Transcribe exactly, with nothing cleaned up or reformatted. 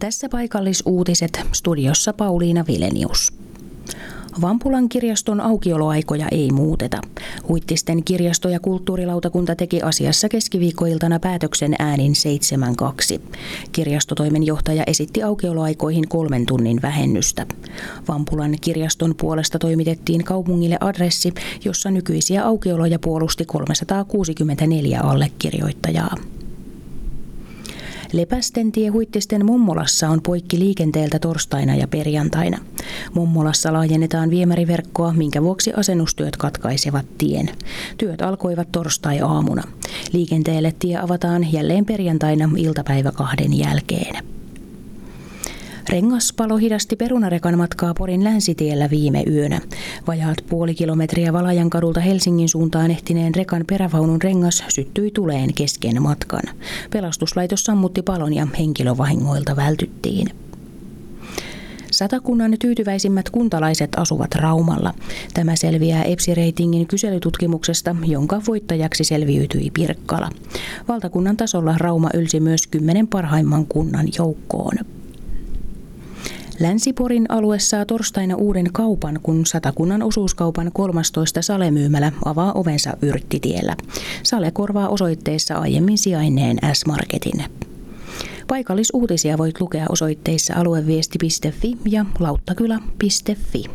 Tässä paikallisuutiset, studiossa Pauliina Vilenius. Vampulan kirjaston aukioloaikoja ei muuteta. Huittisten kirjasto- ja kulttuurilautakunta teki asiassa keskiviikkoiltana päätöksen äänin seitsemän kaksi. Kirjastotoimenjohtaja esitti aukioloaikoihin kolmen tunnin vähennystä. Vampulan kirjaston puolesta toimitettiin kaupungille adressi, jossa nykyisiä aukioloja puolusti kolmesataakuusikymmentäneljä allekirjoittajaa. Lepästentie Huittisten Mummolassa on poikki liikenteeltä torstaina ja perjantaina. Mummolassa laajennetaan viemäriverkkoa, minkä vuoksi asennustyöt katkaisevat tien. Työt alkoivat torstai-aamuna. Liikenteelle tie avataan jälleen perjantaina iltapäivä kahden jälkeen. Rengaspalo hidasti perunarekan matkaa Porin länsitiellä viime yönä. Vajaat puoli kilometriä Valajankadulta Helsingin suuntaan ehtineen rekan perävaunun rengas syttyi tuleen kesken matkan. Pelastuslaitos sammutti palon ja henkilövahingoilta vältyttiin. Satakunnan tyytyväisimmät kuntalaiset asuvat Raumalla. Tämä selviää EPSI-reitingin kyselytutkimuksesta, jonka voittajaksi selviytyi Pirkkala. Valtakunnan tasolla Rauma ylsi myös kymmenen parhaimman kunnan joukkoon. Länsi-Porin alue saa torstaina uuden kaupan, kun Satakunnan osuuskaupan kolmastoista salemyymälä avaa ovensa Yrttitiellä. Sale korvaa osoitteessa aiemmin sijainneen S-Marketin. Paikallisuutisia voit lukea osoitteissa alueviesti piste fi ja lauttakylä piste fi.